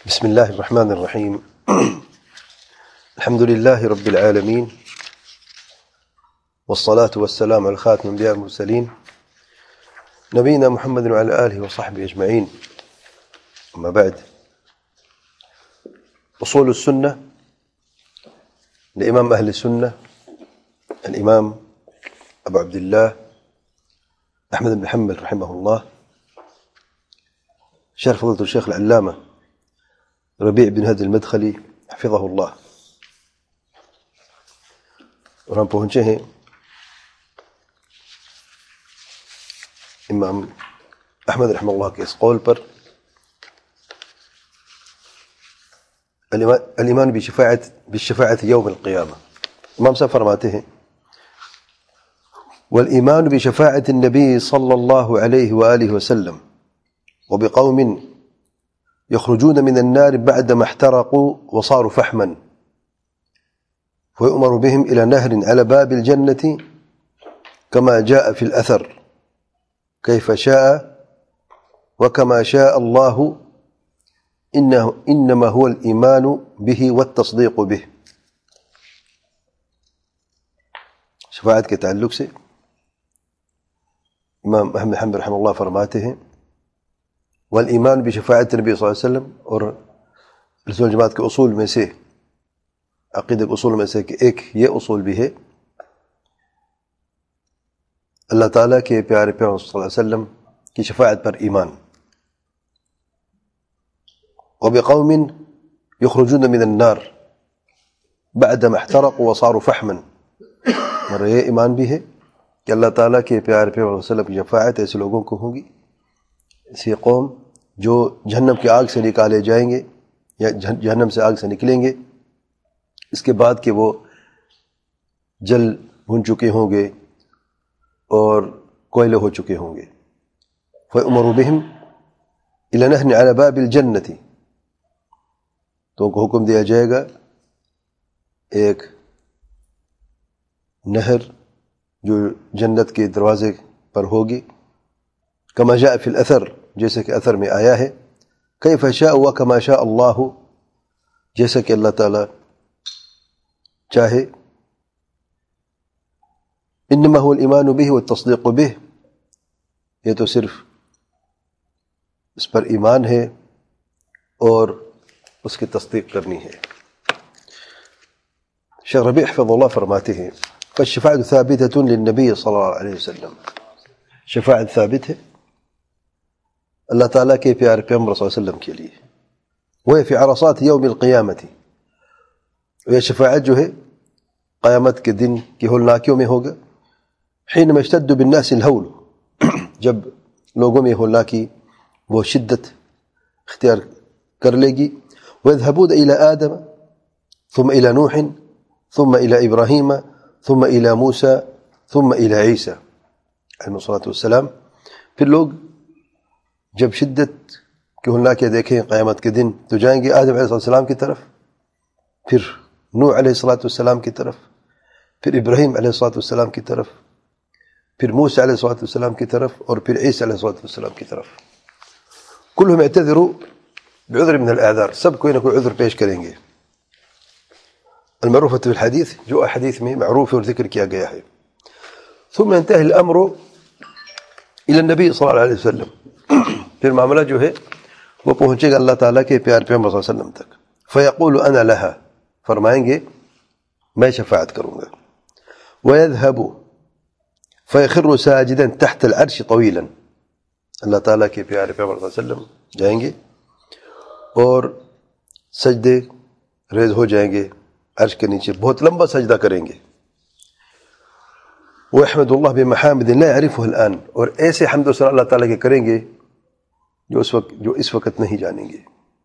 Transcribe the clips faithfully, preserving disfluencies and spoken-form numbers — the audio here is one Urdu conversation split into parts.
بسم الله الرحمن الرحيم. الحمد لله رب العالمين، والصلاة والسلام على خاتم الأنبياء والمرسلين نبينا محمد وعلى آله وصحبه أجمعين. أما بعد، أصول السنة لإمام أهل السنة الإمام أبو عبد الله أحمد بن حنبل رحمه الله، شرح فضيلة الشيخ العلامة ربيع بن هادي المدخلی حفظه اللہ. اور ہم پہنچے ہیں امام احمد رحمہ اللہ کے اس قول پر، الایمان بشفاعت بالشفاعت یوم القیامہ. امام صاحب فرماتے ہیں والایمان بشفاعت النبی صلی اللہ علیہ وآلہ وسلم وبقوم يخرجون من النار بعدما احترقوا وصاروا فحما ويؤمر بهم إلى نهر على باب الجنة كما جاء في الأثر كيف شاء وكما شاء الله إنه إنما هو الإيمان به والتصديق به. شفاعت کے تعلق سے امام احمد بن حنبل رحمہ اللہ فرماتے ہیں والایمان بشفاعت نبی صلی اللہ علیہ وسلم، اور رسول جماعت کے اصول میں سے، عقیدہ کے اصول میں سے کہ ایک یہ اصول بھی ہے اللہ تعالیٰ کے پیارے پیغمبر صلی اللہ علیہ وسلم کی شفاعت پر ایمان. وبقوم يخرجون من النار بعدما احترقوا وصاروا فحما، اور یہ ایمان بھی ہے کہ اللہ تعالیٰ کے پیارے پیغمبر صلی اللہ علیہ وسلم کی شفاعت ایسے لوگوں کو ہوگی، ایسی قوم جو جہنم کی آگ سے نکالے جائیں گے یا جہنم سے آگ سے نکلیں گے، اس کے بعد کہ وہ جل بھن چکے ہوں گے اور کوئلے ہو چکے ہوں گے. فَيُؤْمَرُ بِهِمْ إِلَى نَهْرٍ عَلَى بَابِ الْجَنَّةِ، تو ان کو حکم دیا جائے گا ایک نہر جو جنت کے دروازے پر ہوگی، کما جاء فی الاثر، جیسے کہ اثر میں آیا ہے، کیف شاء وکما شاء اللہ، جیسا کہ اللہ تعالی چاہے. انما هو الایمان به والتصدیق به، یہ تو صرف اس پر ایمان ہے اور اس کی تصدیق کرنی ہے. شیخ ربیع حفظ اللہ فرماتے ہیں فالشفاعة ثابتة للنبی صلی اللہ علیہ وسلم، شفاعت ثابت ہے اللہ تعالیٰ کے پیارے پیغمبر صلی اللہ علیہ وسلم کے لیے. وہ فی عرصات یوم القیامت، یہ شفاعت جو ہے قیامت کے دن کی ہولناکیوں میں ہوگا. حینما اشتد بالناس الہول، جب لوگوں میں ہولناکی وہ شدت اختیار کر لے گی. وَيَذْهَبُونَ إِلَىٰ آدَمَ ثُمَّ إِلَىٰ نُوحٍ ثُمَّ إِلَىٰ إِبْرَاهِيمَ ثُمَّ إِلَىٰ مُوسَىٰ ثُمَّ إِلَىٰ عِيسَىٰ علیہ الصلاۃ والسلام. پھر لوگ جب شدت کی ہولناکیاں دیکھیں قیامت کے دن تو جائیں گے آدم علیہ السلام کی طرف، پھر نوح علیہ الصلاۃ والسلام کی طرف، پھر ابراہیم علیہ الصلاۃ والسلام کی طرف، پھر موسیٰ علیہ الصلاۃ والسلام کی طرف، اور پھر عیسیٰ علیہ الصلاۃ والسلام کی طرف. کلہم اعتذروا بعذر من الاعذار، سب کوئی نہ کوئی عذر پیش کریں گے. المعروفۃ فی الحدیث، جو احادیث میں معروف اور ذکر کیا گیا ہے. ثم ينتهي الامر الى النبی صلی اللہ علیہ وسلم، پھر معاملہ جو ہے وہ پہنچے گا اللہ تعالیٰ کے پیار پیغمبر صلی اللہ علیہ وسلم تک. فیقول انا لها، فرمائیں گے میں شفاعت کروں گا. ويذهب فيخر ساجدا تحت العرش طويلا، اللہ تعالیٰ کے پیارے پیغمبر صلی اللہ علیہ وسلم جائیں گے اور سجدے ریز ہو جائیں گے عرش کے نیچے، بہت لمبا سجدہ کریں گے. وَيَحْمَدُ اللَّهَ بِمَحَامِدٍ لَا يَعْرِفُهَا الْآنِ، اور ایسے حمد و ثنا اللہ تعالیٰ کے کریں گے جو اس وقت جو اس وقت نہیں جانیں گے.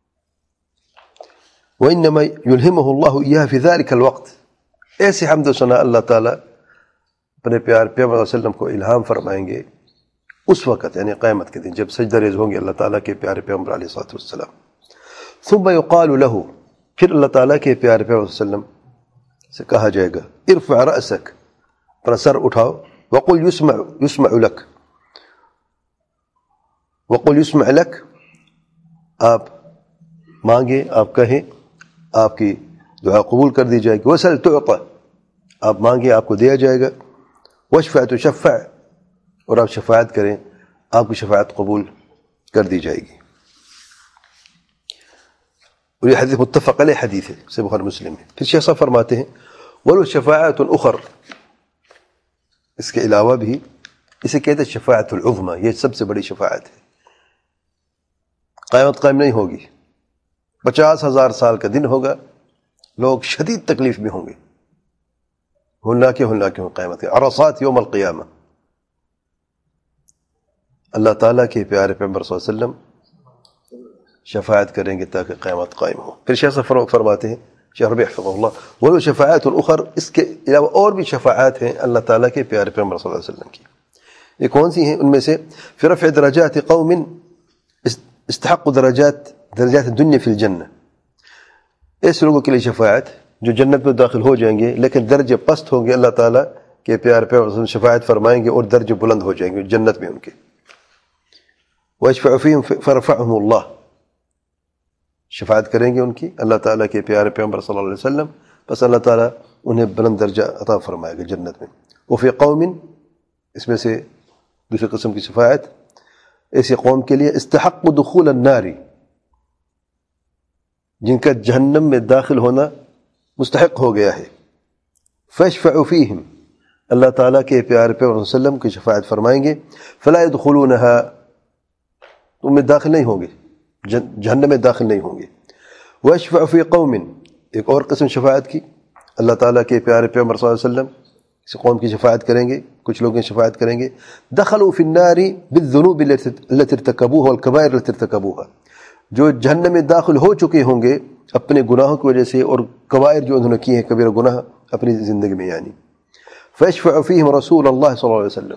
وَإِنَّمَا يُلْهِمُهُ اللَّهُ إِيَّاهَا فِي ذَلِكَ الْوَقْتِ، ایسے حمد و ثنا اللہ تعالیٰ اپنے پیار پیغمبر صلی اللہ علیہ وسلم کو الہام فرمائیں گے اس وقت، یعنی قیامت کے دن جب سجدہ ریز ہوں گے اللہ تعالیٰ کے پیارے پیغمبر علیہ الصلوۃ والسلام. ثم يقال له، پھر اللہ تعالیٰ کے پیارے پیغمبر صلی اللہ علیہ وسلم سے کہا جائے گا ارفع رأسک، اپنا سر اٹھاؤ. وقل يسمع يسمع لك، وقل يسمع لك، آپ مانگیں، آپ کہیں، آپ کی دعا قبول کر دی جائے گی. وسل تعطى، آپ مانگیں آپ کو دیا جائے گا. واشفع تشفع، اور آپ شفاعت کریں آپ کی شفاعت قبول کر دی جائے گی. اور یہ حدیث متفق علیہ حدیث ہے، صحیح بخاری مسلم ہے. پھر شیخ صاحب فرماتے ہیں ولو شفاعت اخر، اس کے علاوہ بھی اسے کہتے ہیں شفاعت العظمی، یہ سب سے بڑی شفاعت ہے. قیامت قائم نہیں ہوگی، پچاس ہزار سال کا دن ہوگا، لوگ شدید تکلیف میں ہوں گے، ہلناکے ہلناکے ہوں قیامت کے عرصات یوم القیامہ. اللہ تعالیٰ کے پیارے پیغمبر صلی اللہ علیہ وسلم شفاعت کریں گے تاکہ قیامت قائم ہو. پھر شیخ صاحب فرماتے ہیں شیخ ربیع حفظہ اللہ ولو شفاعت الاخر، اس کے علاوہ اور بھی شفاعت ہیں اللہ تعالیٰ کے پیارے پیغمبر صلی اللہ علیہ وسلم کی. یہ کون سی ہیں؟ ان میں سے فی رفع درجات قوم استحقوا درجات درجات الدنیا فی الجنہ، ایسے لوگوں کے لیے شفاعت جو جنت میں داخل ہو جائیں گے لیکن درجے پست ہوں گے، اللہ تعالیٰ کے پیارے پیغمبر صلی اللہ علیہ وسلم شفاعت فرمائیں گے اور درجے بلند ہو جائیں گے جنت میں ان کے. وَيَشْفَعُ فِيهِمْ فَرَفَعُهُمُ اللَّهُ، شفاعت کریں گے ان کی اللہ تعالیٰ کے پیارے پیغمبر صلی اللہ علیہ وسلم، بس اللہ تعالیٰ انہیں بلند درجہ عطا فرمائے گا جنت میں. وفی قوم، اس میں سے دوسری قسم کی شفاعت ایسی قوم کے لیے استحق دخول النار، جن کا جہنم میں داخل ہونا مستحق ہو گیا ہے. فیشفع فیہم، اللہ تعالیٰ کے پیارے پیغمبر صلی اللہ علیہ وسلم کی شفاعت فرمائیں گے. فلا يدخلونها، ان میں داخل نہیں ہوں گے، جہنم میں داخل نہیں ہوں گے. ویشفع فی قوم، ایک اور قسم شفاعت کی اللہ تعالیٰ کے پیارے پیغمبر صلی اللہ علیہ وسلم اس قوم کی شفاعت کریں گے، کچھ لوگ شفاعت کریں گے. دخلوا فی النار بالذنوب التي ارتكبوها والكبائر التي ارتكبوها، جو جہنم میں داخل ہو چکے ہوں گے اپنے گناہوں کی وجہ سے اور کبائر جو انہوں نے کیے ہیں، کبیرہ گناہ اپنی زندگی میں یعنی. فیشفع فیہم رسول اللہ صلی اللہ علیہ وسلم،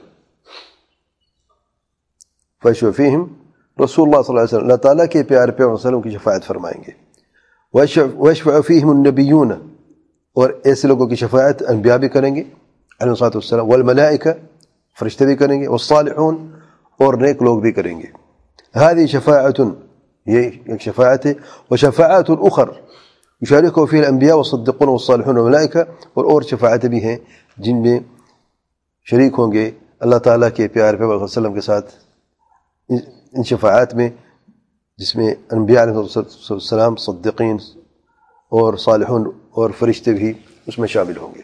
فیشفع فیہم رسول اللہ صلی اللہ علیہ وسلم، اللہ تعالیٰ کے پیارے پیغمبر صلی اللہ علیہ وسلم کی شفاعت فرمائیں گے. ویشفع فیہم النبیون، اور ایسے لوگوں کی شفاعت انبیاء بھی کریں گے علیہ الصلوۃ والسلام، والملائکہ، فرشتے بھی کریں گے، والصالحون، اور نیک لوگ بھی کریں گے. هذه شفاعت، یہ ایک شفاعت ہے. وشفاعت اخر یشارک فیها الانبیاء والصدیقون والصالحون والملائکہ، اور اور شفاعتیں بھی ہیں جن میں شریک ہوں گے اللہ تعالیٰ کے پیارے پیغمبر صلی اللہ علیہ وسلم کے ساتھ ان شفاعت میں، جس میں انبیاء علیہ السلام، صدیقین اور صالحون اور فرشتے بھی اس میں شامل ہوں گے.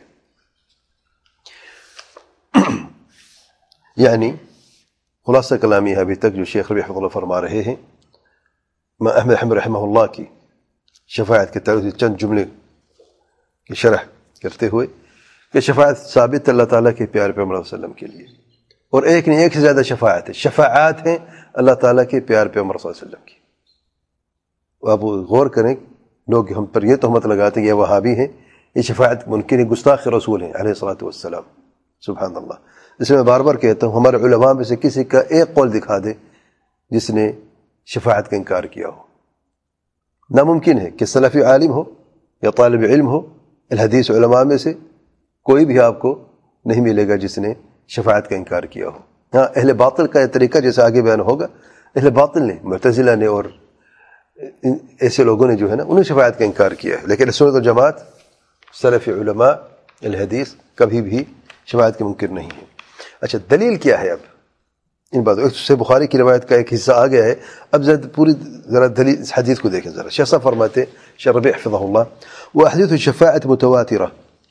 یعنی خلاصہ کلامی ہے ابھی تک جو شیخ ربیع حفظہ اللہ فرما رہے ہیں، امام احمد حنبل رحمہ اللہ کی شفاعت کے تعلق سے چند جملے کی شرح کرتے ہوئے کہ شفاعت ثابت اللہ تعالیٰ کے پیارے پیغمبر صلی اللہ علیہ وسلم کے لیے، اور ایک نہیں ایک سے زیادہ شفاعت ہے، شفاعات ہیں اللہ تعالیٰ کے پیارے پیغمبر صلی اللہ علیہ وسلم کی. آپ غور کریں، لوگ ہم پر یہ تہمت لگاتے ہیں یہ وہابی ہیں، یہ شفاعت منکر ہیں، گستاخ رسول ہیں علیہ الصلوۃ والسلام. سبحان اللہ. اس میں بار بار کہتا ہوں ہمارے علماء میں سے کسی کا ایک قول دکھا دے جس نے شفاعت کا انکار کیا ہو. ناممکن ہے کہ سلفی عالم ہو یا طالب علم ہو، الحدیث علماء میں سے کوئی بھی آپ کو نہیں ملے گا جس نے شفاعت کا انکار کیا ہو. ہاں، اہل باطل کا یہ طریقہ جیسے آگے بیان ہوگا، اہل باطل نے، معتزلہ نے اور ایسے لوگوں نے جو ہے نا انہیں شفاعت کا انکار کیا ہے. لیکن سنت والجماعت، سلفی علماء الحدیث کبھی بھی شفاعت کے منکر نہیں ہیں. اچھا، دلیل کیا ہے اب ان باتوں؟ سے بخاری کی روایت کا ایک حصہ آ گیا ہے، اب ذرا پوری ذرا دلیل اس حدیث کو دیکھیں ذرا. شیخ صاحب فرماتے شیخ ربیع حفظہ اللہ وأحاديث الشفاعة متواترة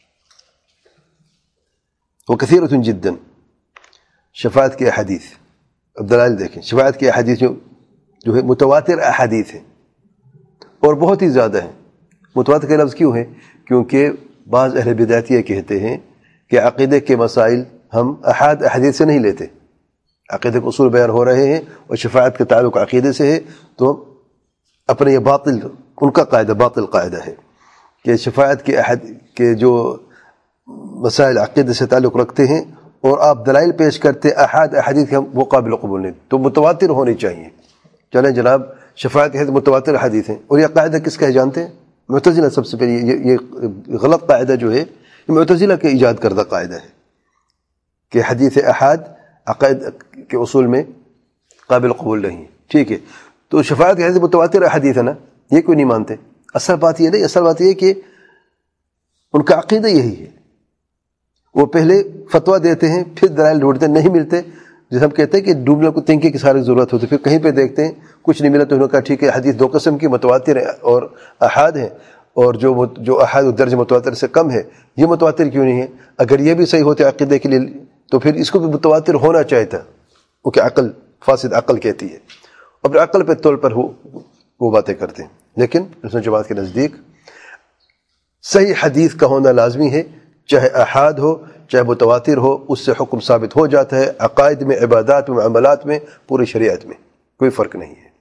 وكثيرة جدا. شفاعت کی احادیث، اب دلائل دیکھیں، شفاعت کی احادیث جو ہے متواتر احادیث ہیں اور بہت ہی زیادہ ہیں. متواتر کا لفظ کیوں ہے؟ کیونکہ بعض اہل بدعت یہ کہتے ہیں کہ عقیدے کے مسائل ہم احاد احادیث سے نہیں لیتے، عقیدے کے اصول بیان ہو رہے ہیں اور شفاعت کا تعلق عقیدے سے ہے، تو اپنے یہ باطل، ان کا قاعدہ باطل قاعدہ ہے کہ شفاعت کے احد کے جو مسائل عقیدے سے تعلق رکھتے ہیں اور آپ دلائل پیش کرتے احاد احادیث کے، وہ قابل قبول نہیں، تو متواتر ہونی چاہیے. چلیں جناب، شفاعت کے متواتر حدیث ہیں، اور یہ قاعدہ کس کا ہے جانتے ہیں؟ معتزلہ. سب سے پہلے یہ, یہ غلط قاعدہ جو ہے یہ معتزلہ کے ایجاد کردہ قاعدہ ہے کہ حدیث احاد عقائد کے اصول میں قابل قبول نہیں. ٹھیک ہے، تو شفاعت کے حدیث متواتر حدیث ہے نا، یہ کیوں نہیں مانتے؟ اصل بات یہ نہیں، اصل بات یہ کہ ان کا عقیدہ یہی ہے. وہ پہلے فتویٰ دیتے ہیں، پھر دلائل ڈھونڈتے ہیں، نہیں ملتے. جیسے ہم کہتے ہیں کہ ڈوبنے کو تنکے کی ساری ضرورت ہوتی ہے، پھر کہیں پہ دیکھتے ہیں کچھ نہیں ملا تو انہوں نے کہا ٹھیک ہے حدیث دو قسم کی، متواتر ہے اور احاد ہیں، اور جو جو احاد درجہ متواتر سے کم ہے یہ متواتر کیوں نہیں ہے؟ اگر یہ بھی صحیح ہوتے عقیدے کے لیے تو پھر اس کو بھی متواتر ہونا چاہیے تھا. وہ کہ عقل فاسد عقل کہتی ہے، اور پھر عقل پہ طور پر ہو وہ باتیں کرتے ہیں. لیکن سنت جماعت کے نزدیک صحیح حدیث کا ہونا لازمی ہے، چاہے احاد ہو چاہے متواتر ہو، اس سے حکم ثابت ہو جاتا ہے. عقائد میں، عبادات میں، معاملات میں، پوری شریعت میں کوئی فرق نہیں ہے.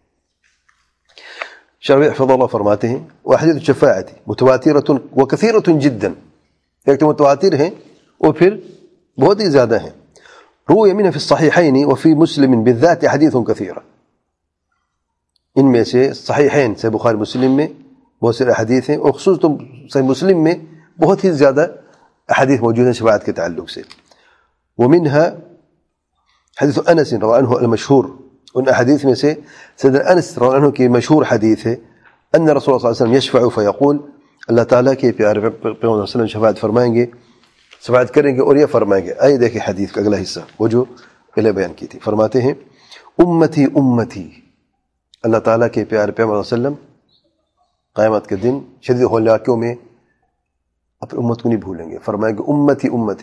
شارح حفظ اللہ فرماتے ہیں وحدیث الشفاعت متواترۃ وکثیرۃ جدا، ایک تو متواتر ہیں اور پھر بہت ہی زیادہ ہیں. روی منها فی الصحیحین وفی مسلم بالذات حدیث کثیر، ان میں سے صحیحین سے بخاری مسلم میں بہت سے حدیث ہیں، اور خصوصاً صحیح مسلم میں بہت ہی زیادہ حدیث موجود ہیں شفاعت کے تعلق سے. ومنها حدیث انس رضی اللہ عنہ المشہور، ان حدیث میں سے سیدنا انس رضی اللہ عنہ کی مشہور حدیث ہے ان رسول اللہ صلی اللہ علیہ وسلم یشفع فیقول، اللہ تعالیٰ کے پیارے پیغمبر صلی اللہ علیہ وسلم شفاعت فرمائیں گے، شفاعت کریں گے اور یہ فرمائیں گے. آئیے دیکھیں حدیث کا اگلا حصہ، وہ جو پہلے بیان کی تھی. فرماتے ہیں امتی امتی، اللہ تعالیٰ کے پیارے پیغمبر صلی اللہ علیہ وسلم قیامت کے دن شدید ہلاکیوں میں اپنی امت کو نہیں بھولیں گے، فرمائیں گے امتی امتی،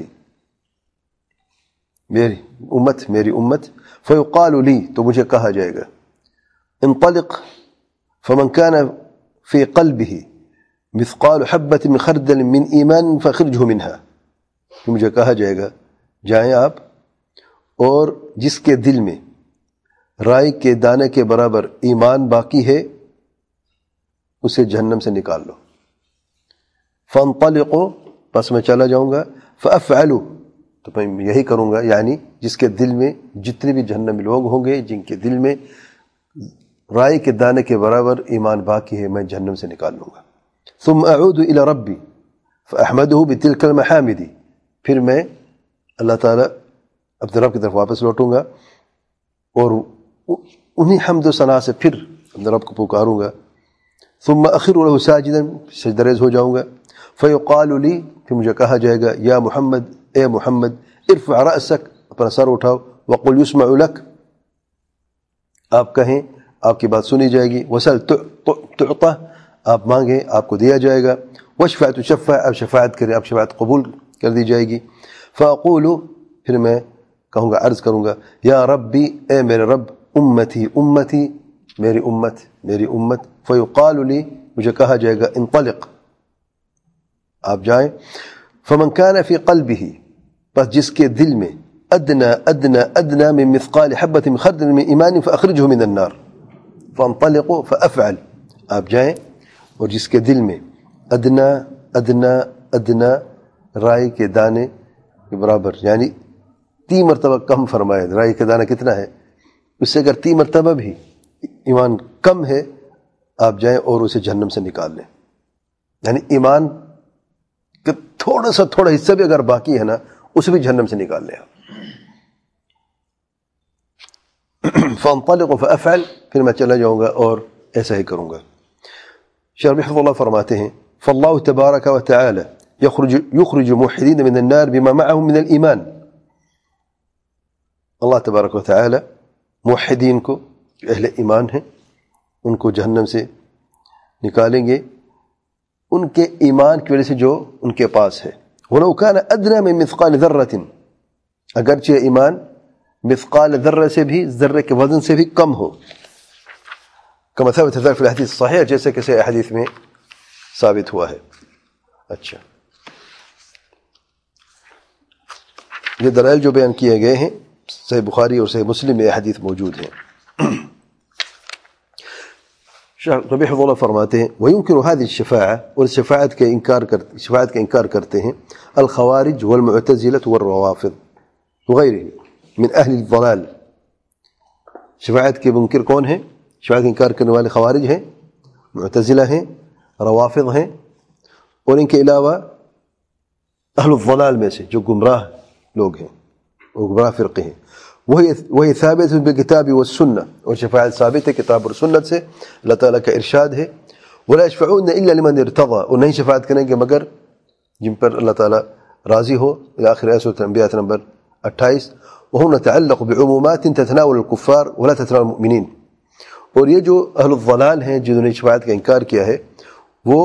میری امت میری امت. فیقال لی، تو مجھے کہا جائے گا انطلق فمن كان في قلبه مثقال حبة من خردل من ایمان فاخرجه منها، تو مجھے کہا جائے گا جائیں آپ اور جس کے دل میں رائی کے دانے کے برابر ایمان باقی ہے اسے جہنم سے نکال لو. فانطلقوا، پس میں چلا جاؤں گا. فافعلوا، تو میں یہی کروں گا، یعنی جس کے دل میں جتنے بھی جہنمی لوگ ہوں گے جن کے دل میں رائی کے دانے کے برابر ایمان باقی ہے میں جہنم سے نکال لوں گا. ثم اعود الى ربی فاحمده بتلك المحامد، پھر میں اللہ تعالیٰ اپنے رب کی طرف واپس لوٹوں گا اور انہی حمد و ثنا سے پھر اپنے رب کو پکاروں گا. ثم اخر له ساجدا، سجدہ ریز ہو جاؤں گا. فیقال لی، پھر مجھے کہا جائے گا یا محمد، اے محمد، ارفع رأسک، اپنا سر اٹھاؤ. وقل یسمع لک، آپ کہیں آپ کی بات سنی جائے گی. وسل تعطى، آپ مانگیں آپ کو دیا جائے گا. واشفع تشفع، آپ شفاعت کریں آپ شفاعت قبول کر دی جائے گی. فاقول، پھر میں کہوں گا عرض کروں گا یا ربی، اے میرے رب، امتی امتی، میری امت میری امت. فیقال لی، مجھے کہا جائے گا انطلق، آپ جائیں. فمن كان في قلبه، پس جس کے دل میں ادنا ادنا ادنا من مثقال حبة من خردل من ایمان فاخرجه من النار. فانطلقوا فافعل، آپ جائیں اور جس کے دل میں ادنا ادنا ادنا رائی کے دانے کے برابر، یعنی تین مرتبہ کم فرمائے. رائی کا دانہ کتنا ہے؟ اس سے اگر تین مرتبہ بھی ایمان کم ہے آپ جائیں اور اسے جہنم سے نکال لیں. یعنی ایمان کہ تھوڑا سا تھوڑا حصہ بھی اگر باقی ہے نا اسے بھی جہنم سے نکال لیں آپ. فانطلق فافعل، پھر میں چلا جاؤں گا اور ایسا ہی کروں گا. شارح حفظ اللہ فرماتے ہیں فاللہ تبارک و تعالی یخرج یخرج موحدین من النار بما معهم من الایمان. اللہ تبارک و تعالی موحدین کو، جو اہل ایمان ہیں، ان کو جہنم سے نکالیں گے ان کے ایمان کی وجہ سے جو ان کے پاس ہے. وَلَوْ كَانَ أَدْنَى مِن مِثْقَالِ ذَرَّةٍ، اگرچہ ایمان مثقال ذرہ سے بھی، ذرے کے وزن سے بھی کم ہو. كما ثبت ذلك في الحديث الصحيح، جیسے کہ صحیح حدیث میں ثابت ہوا ہے. اچھا، یہ دلائل جو بیان کیے گئے ہیں صحیح بخاری اور صحیح مسلم میں حدیث موجود ہیں. ربیع حفظ اللہ فرماتے ہیں وَيُنْكِرُ هذه الشفاعة، اور شفاعت کے انکار کرتے شفاعت کا انکار کرتے ہیں الخوارج والمعتزلة والروافض وغیرهم من اہل الضلال. شفاعت کے منکر کون ہیں؟ شفاعت کا انکار کرنے والے خوارج ہیں، معتزلہ ہیں، روافض ہیں، اور ان کے علاوہ اہل الضلال میں سے جو گمراہ لوگ ہیں، وہ گمراہ فرقے ہیں. وہی وہی ثابت بالکتاب والسنہ، اور شفاعت ثابت ہے کتاب اور سنت سے. اللہ تعالیٰ کا ارشاد ہے ولا يشفعون الا لمن ارتضى, اور نہیں شفاعت کریں گے مگر جن پر اللہ تعالیٰ راضی ہو. الى آخر آیت سورۃ الانبیاء نمبر اٹھائیس. وهم نتعلق بعمومات تتناول الكفار ولا تتناول المؤمنین. اور یہ جو اہل الضلال ہیں جنہوں نے شفاعت کا انکار کیا ہے وہ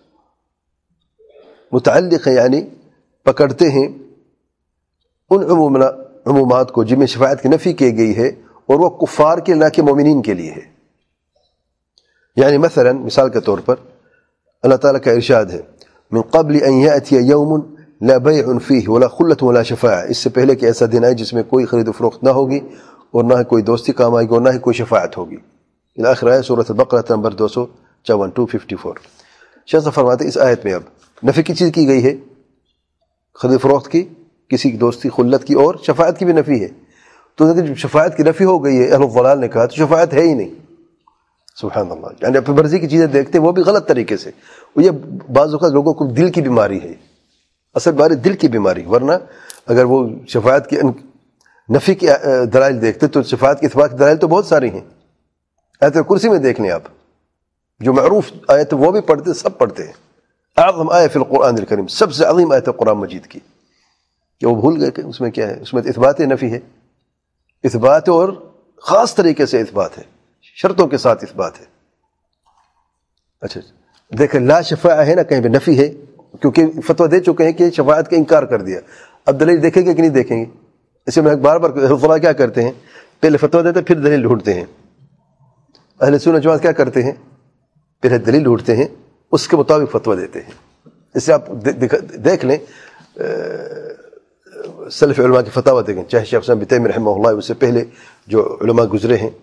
متعلق ہیں, یعنی پکڑتے ہیں ان عمومات کو جن میں شفاعت کی نفی کی گئی ہے, اور وہ کفار کے نہ کہ مومنین کے لیے ہے. یعنی مثلا مثال کے طور پر اللہ تعالیٰ کا ارشاد ہے من قبل ان یأتی یوم لا بیع فیہ ولا خلۃ ولا شفاعہ, اس سے پہلے کہ ایسا دن آئے جس میں کوئی خرید و فروخت نہ ہوگی اور نہ کوئی دوستی کام آئے گی اور نہ ہی کوئی شفاعت ہوگی. آخر آیت سورۃ البقرہ نمبر دو سو چون ٹو ففٹی فور. شاہ صاحب فرماتے ہیں اس آیت میں اب نفی کی چیز کی گئی ہے, خرید و فروخت کی, کسی کی دوستی خلت کی, اور شفاعت کی بھی نفی ہے. تو جب شفاعت کی نفی ہو گئی ہے اہل الضلال نے کہا تو شفاعت ہے ہی نہیں. سبحان اللہ, یعنی اپنی مرضی کی چیزیں دیکھتے وہ بھی غلط طریقے سے. وہ یہ بعض اوقات لوگوں کو دل کی بیماری ہے, اصل باری دل کی بیماری. ورنہ اگر وہ شفاعت کی نفی کی دلائل دیکھتے تو شفاعت کی اثبات کی دلائل تو بہت ساری ہیں. آیت کرسی میں دیکھ لیں آپ, جو معروف آیت وہ بھی پڑھتے, سب پڑھتے ہیں. اعظم آیت فی القرآن الکریم, سب سے عظیم آیت قرآن مجید کی, کہ وہ بھول گئے کہ اس میں کیا ہے. اس میں اثبات نفی ہے, اثبات اور خاص طریقے سے اثبات ہے, شرطوں کے ساتھ اثبات ہے. اچھا دیکھیں لا شفاعہ ہے نا, کہیں پہ نفی ہے, کیونکہ فتویٰ دے چکے ہیں کہ شفاعت کا انکار کر دیا. اب دلیل دیکھیں گے کہ نہیں دیکھیں گے؟ اسے میں بار بار خدا کیا کرتے ہیں, پہلے فتویٰ دیتے پھر دلیل ڈھونڈتے ہیں. اہل سنت جماعت کیا کرتے ہیں, پہلے دلیل ڈھونڈتے ہیں, اس کے مطابق فتویٰ دیتے ہیں. اس سے آپ دیکھ لیں سلف علماء کی فتاوی دیکھیں, چاہے شیخ حسین بن تیمیہ رحمہ اللہ, اس سے پہلے جو علماء گزرے ہیں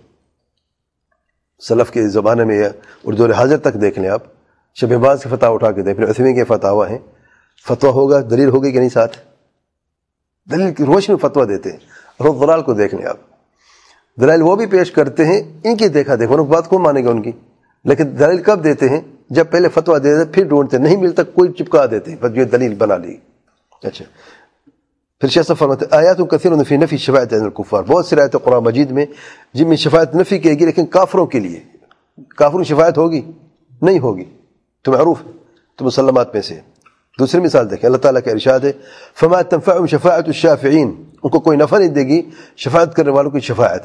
سلف کے زمانے میں, یا اور دور حاضر تک دیکھ لیں آپ, شیخ باز کے فتاوی اٹھا کے دیکھ لیں, عثیمین کے فتاوی ہیں. فتویٰ ہوگا, دلیل ہوگی کہ نہیں ساتھ, دلیل کی روشنی میں فتویٰ دیتے ہیں. اور ضلال کو دیکھ لیں آپ, دلائل وہ بھی پیش کرتے ہیں, ان کی دیکھا دیکھو ان بات کون مانے گا ان کی, لیکن دلیل کب دیتے ہیں, جب پہلے فتویٰ دے دیتے پھر ڈھونڈتے, نہیں ملتا کوئی چپکا دیتے, بس یہ دلیل بنا لی. اچھا پھر شیخ صاحب فرماتے ہیں آیات کثیر فی نفی شفاعت عند الکفار, بہت سی آیات قرآن مجید میں جن میں شفاعت نفی کی گئی, لیکن کافروں کے لیے. کافروں کی شفاعت ہوگی نہیں ہوگی تو معروف, تو مسلمات میں سے. دوسری مثال دیکھیں, اللہ تعالیٰ کا ارشاد ہے فما تنفعهم شفاعت الشافعین, ان کو کوئی نفع نہیں دے گی شفاعت کرنے والوں کی شفاعت.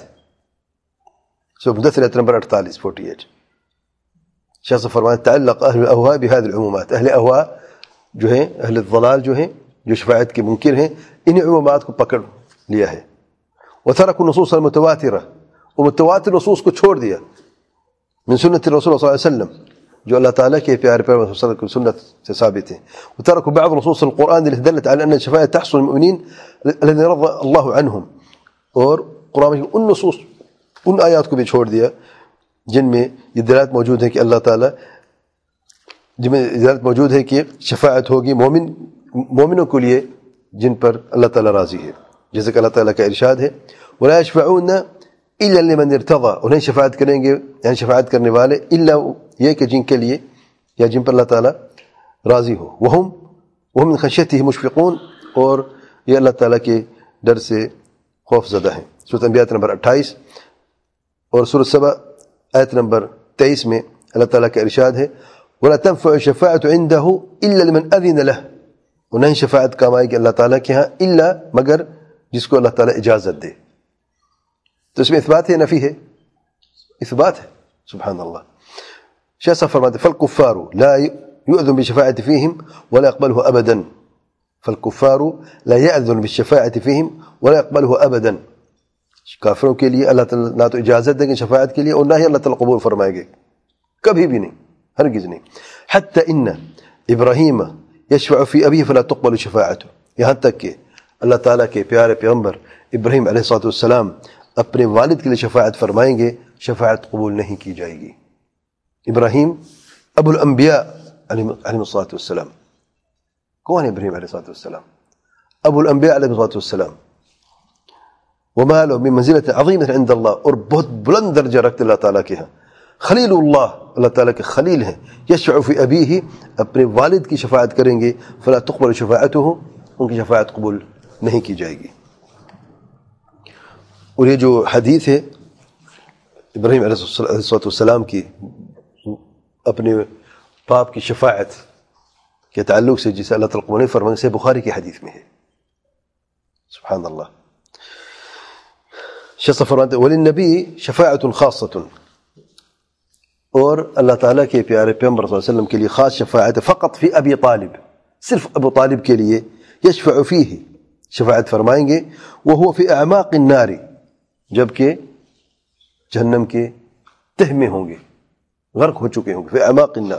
سورۃ مدثر آیت نمبر اڑتالیس فورٹی ایٹ. شیخ صاحب فرماتے تعلق اہل الاہواء بهذه العمومات, اہل اہواء جو ہیں, اہل الضلال جو ہیں, جو شفاعت کے منکر ہیں, ان عمومات کو پکڑ لیا ہے. وتركوا النصوص المتواترة, ومتواتر نصوص کو چھوڑ دیا, من سنت الرسول صلی اللہ علیہ وسلم, جو اللہ تعالیٰ کے پیارے پیغمبر صلی اللہ علیہ وسلم کی سنت سے ثابت ہیں. وتركوا بعض نصوص القرآن التي دلت على ان الشفاعة تحصل للمؤمنين الذين رضى الله عنهم, اور قرآن کی ان نصوص ان آیات کو بھی چھوڑ دیا جن میں یہ دلالت موجود ہے کہ اللہ تعالیٰ, جن میں دلالت موجود ہے کہ شفاعت ہوگی مومن مومنوں کے لیے جن پر اللہ تعالیٰ راضی ہے. جیسے کہ اللہ تعالیٰ کا ارشاد ہے ولا يشفعون الا لمن ارتضى, انہیں شفاعت کریں گے, یعنی شفاعت کرنے والے الا یہ کہ جن کے لیے یا جن پر اللہ تعالیٰ راضی ہو. وهم وهم من خشيته مشفقون, اور یہ اللہ تعالیٰ کے ڈر سے خوف زدہ ہیں. سورۃ الانبیاء نمبر اٹھائیس اور سورۃ سبا آیت نمبر تیئیس میں اللہ تعالیٰ کا ارشاد ہے ولا تنفع الشفاعة عنده الا لمن اذن له, اور نہیں شفاعت کام آئے گی اللہ تعالیٰ کے ہاں الا مگر جس کو اللہ تعالیٰ اجازت دے. تو اس میں اثبات ہے نفی ہے, اثبات ہے. سبحان اللہ. شیخ صاحب فرماتے فالکفار لا يؤذن بالشفاعة فيهم ولا يقبله ابدا, فالکفار لا يأذن بالشفاعة فيهم ولا يقبله ابدا, کافروں کے لیے اللہ تعالیٰ نہ تو اجازت دیں گے شفاعت کے لیے اور نہ ہی اللہ تعالیٰ قبول فرمائیں گے, کبھی بھی نہیں, ہرگز نہیں. حتى ان ابراہیم یشفع فی ابیہ فلا تقبل شفاعته, یہاں تک کہ اللہ تعالیٰ کے پیارے پیغمبر ابراہیم علیہ الصلوۃ والسلام اپنے والد کے لیے شفاعت فرمائیں گے, شفاعت قبول نہیں کی جائے گی. ابراہیم ابو الانبیاء علیہ الصلوۃ والسلام, کون ہے ابراہیم علیہ الصلوۃ والسلام؟ ابو الانبیاء علیہ الصلوۃ والسلام, وما له من منزلة عظيمة عند الله, اور بہت بلند درجہ رکھتے اللہ تعالیٰ کے ہاں. خلیل اللہ, اللہ تعالیٰ کے خلیل ہیں. یشفع فی ابیہ, اپنے والد کی شفاعت کریں گے, فلا تقبل شفاعته, ان کی شفاعت قبول نہیں کی جائے گی. اور یہ جو حدیث ہے ابراہیم علیہ الصلوۃ والسلام کی اپنے باپ کی شفاعت کے تعلق سے جسے اللہ تعالیٰ نے فرمایا سے بخاری کی حدیث میں ہے. سبحان اللہ. شخص فرماتے وللنبی شفاعت خاصۃ، اور اللہ تعالیٰ کے پیارے پیغمبر صلی اللہ علیہ وسلم کے لیے خاص شفاعت فقط فی ابی طالب، صرف ابو طالب کے لیے. یشفع فیہ، شفاعت فرمائیں گے، وہو فی اعماق النار، جبکہ جہنم کے تہ میں ہوں گے، غرق ہو چکے ہوں گے. فی اعماق النار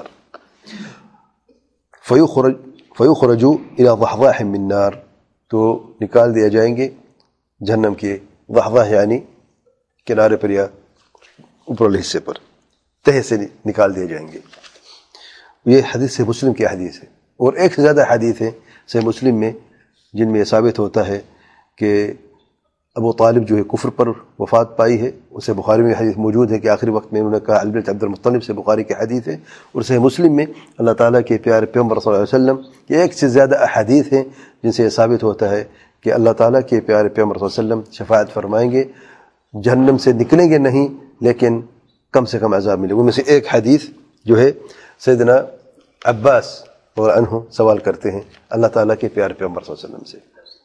فیخرج فیخرج الی ضحضاح من نار، تو نکال دیا جائیں گے جہنم کے ضحضاح یعنی کنارے پر یا اوپر والے حصے پر، تہ سے نکال دیے جائیں گے. یہ حدیث سے مسلم کی حدیث ہے، اور ایک سے زیادہ حدیث ہیں صحیح مسلم میں جن میں یہ ثابت ہوتا ہے کہ ابو طالب جو ہے کفر پر وفات پائی ہے. اسے بخاری میں حدیث موجود ہے کہ آخری وقت میں انہوں نے کہا البت عبد المطلب سے، بخاری کی حدیث ہے. اور صحیح مسلم میں اللہ تعالیٰ کے پیارے پیغمبر صلی اللہ علیہ وسلم یہ ایک سے زیادہ احادیث ہیں جن سے یہ ثابت ہوتا ہے کہ اللہ تعالیٰ کے پیارے پیغمبر صلی اللہ علیہ وسلم شفاعت فرمائیں گے، جہنم سے نکلیں گے نہیں لیکن کم سے کم عذاب ملے. ان میں سے ایک حدیث جو ہے سیدنا عباس اور عنہ سوال کرتے ہیں اللہ تعالیٰ کے پیارے پیغمبر صلی اللہ علیہ وسلم سے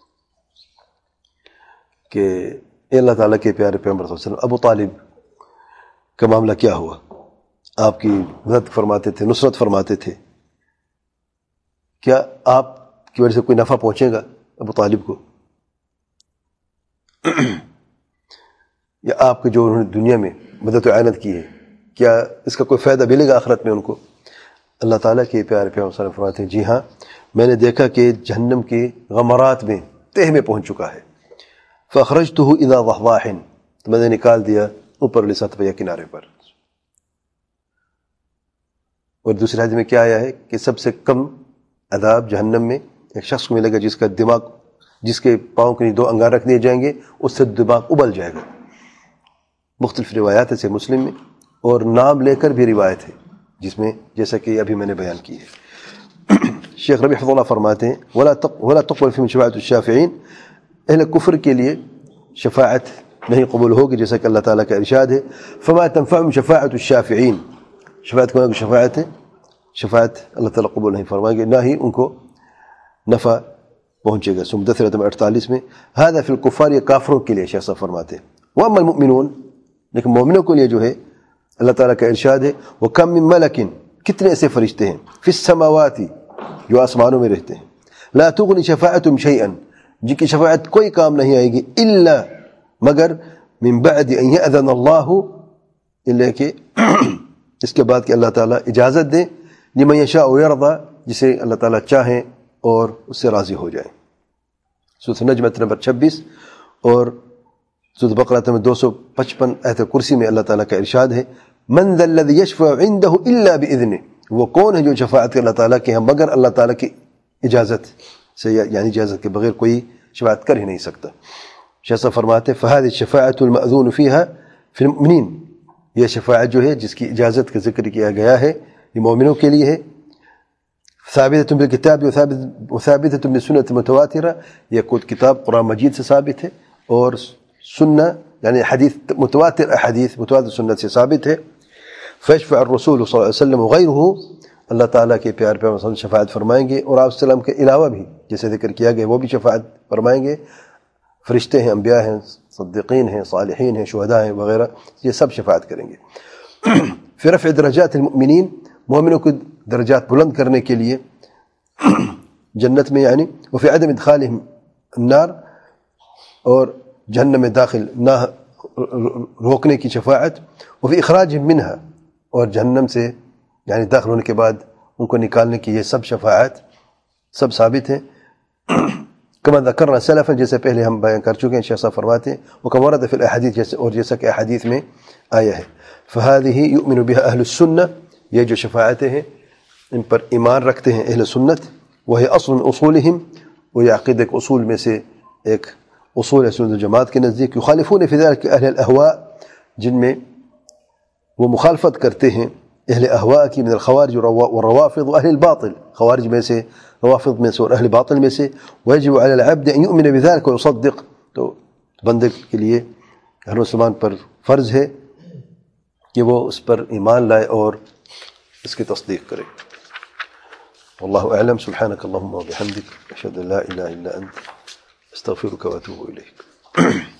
کہ اے اللہ تعالیٰ کے پیارے پیغمبر صلی اللہ علیہ وسلم، ابو طالب کا معاملہ کیا ہوا؟ آپ کی مدد فرماتے تھے، نصرت فرماتے تھے، کیا آپ کی وجہ سے کوئی نفع پہنچے گا ابو طالب کو، یا آپ کے جو انہوں نے دنیا میں مدد و اعانت کی ہے کیا اس کا کوئی فائدہ ملے گا آخرت میں ان کو؟ اللہ تعالیٰ کے پیارے پیغمبر صلی اللہ علیہ وسلم فرماتے ہیں جی ہاں، میں نے دیکھا کہ جہنم کے غمرات میں تہ میں پہنچ چکا ہے. فاخرجته اذا ضحضاح، تو میں نے نکال دیا اوپر والی سطح پر یا کنارے پر. اور دوسری حدیث میں کیا آیا ہے کہ سب سے کم عذاب جہنم میں ایک شخص کو ملے گا جس کا دماغ، جس کے پاؤں کے دو انگار رکھ دیے جائیں گے، اس سے دماغ ابل جائے گا. مختلف روایات ہیں سے مسلم میں، اور نام لے کر بھی روایت ہے جس میں جیسا کہ ابھی میں نے بیان کی ہے. شیخ ربیع حفظہ اللہ فرماتے ہیں ولا ولا تقبل فی شفاعت الشافعین، اہل کفر کے لیے شفاعت نہیں قبول ہوگی جیسا کہ اللہ تعالیٰ کا ارشاد ہے فما تنفعهم شفاعت الشافعین، شفاعت کو شفاعت ہے شفاعت اللہ تعالیٰ قبول نہیں فرمائیں گے، نہ ہی ان کو نفع پہنچے گا. مدثرۃ میں اڑتالیس میں هذا فی الکفار، یہ کافروں کے لیے شیخ صاحب فرماتے ہیں. واما المؤمنون، لیکن مومنوں کے لیے جو ہے اللہ تعالیٰ کا ارشاد ہے وَكَم مِّن مَلَكٍ، کتنے ایسے فرشتے ہیں فِي السَّمَاوَاتِ، جو آسمانوں میں رہتے ہیں، لَا تُغْنِ شَفَاعَتُهُمْ شَيْئًا، جن کی شفاعت کوئی کام نہیں آئے گی، إِلَّا مگر مِن بَعْدِ أَن يَأْذَنَ اللَّهُ، اللہ کہ اس کے بعد کہ اللہ تعالیٰ اجازت دے لِمَن يَشَاءُ وَيَرْضَى، جسے اللہ تعالیٰ چاہیں اور اس سے راضی ہو جائیں. سورۃ النجم نمبر چھبیس اور سورۃ بقرہ میں دو سو پچپن آیت کرسی میں اللہ تعالیٰ کا ارشاد ہے من ذا الذی یشفع عنده الا باذنہ، وہ کون ہے جو شفاعت اللہ تعالیٰ کے ہاں مگر اللہ تعالیٰ کی اجازت سے، یعنی اجازت کے بغیر کوئی شفاعت کر ہی نہیں سکتا. شیخ صاحب فرماتے فهذه الشفاعة المأذون فيها في المؤمنین، یہ شفاعت جو ہے جس کی اجازت کا ذکر کیا گیا ہے یہ مومنوں کے لیے ہے. ثابتة بالکتاب وثابتة بالسنة متواترة، یہ خود کتاب قرآن مجید سے ثابت ہے اور سنہ یعنی حدیث متواتر احادیث متواتر سنت سے ثابت ہے. فیشفع الرسول صلی اللہ علیہ وسلم وغیرہ، اللہ تعالیٰ کے پیار پیغمبر صلی اللہ علیہ وسلم شفاعت فرمائیں گے، اور آپ السلام کے علاوہ بھی جیسے ذکر کیا گیا وہ بھی شفاعت فرمائیں گے. فرشتے ہیں، انبیاء ہیں، صدیقین ہیں، صالحین ہیں، شہداء ہیں وغیرہ، یہ سب شفاعت کریں گے. فی رفع درجات المؤمنین، مومنوں کو درجات بلند کرنے کے لیے جنت میں یعنی، وفی عدم ادخالہم النار، اور جہنم میں داخل نہ روکنے کی شفاعت. وفی اخراجہم منہا، اور جہنم سے یعنی داخل ہونے کے بعد ان کو نکالنے کی، یہ سب شفاعت سب ثابت ہیں. کما ذکرنا سلفا، جیسے پہلے ہم بیان کر چکے ہیں. شیخ صاحب فرماتے ہیں وکما ورد فی الاحادیث، جیسے اور جیسا کہ احادیث میں آیا ہے. فهذه یؤمن بها اہل السنہ، یہ جو شفاعتیں ہیں ان پر ایمان رکھتے ہیں اہل سنت. وہی اصل من اصولہم، وہ یہ عقیدہ کے اصول میں سے ایک اصول ہے سنت جماعت کے نزدیک. یخالفون فی ذلک اہل الاہواء، جن میں وہ مخالفت کرتے ہیں اہل اہواء کی، من الخوارج والروافض واہل الباطل، خوارج میں سے، روافض میں سے اور اہل باطل میں سے. ویجب علی العبد ان یؤمن بذلک ویصدق، تو بندے کے لیے ہر مسلمان پر فرض ہے کہ وہ اس پر ایمان لائے اور اس کی تصدیق کرے. والله أعلم. سبحانك اللهم وبحمدك أشهد أن لا إله إلا أنت أستغفرك وأتوب إليك.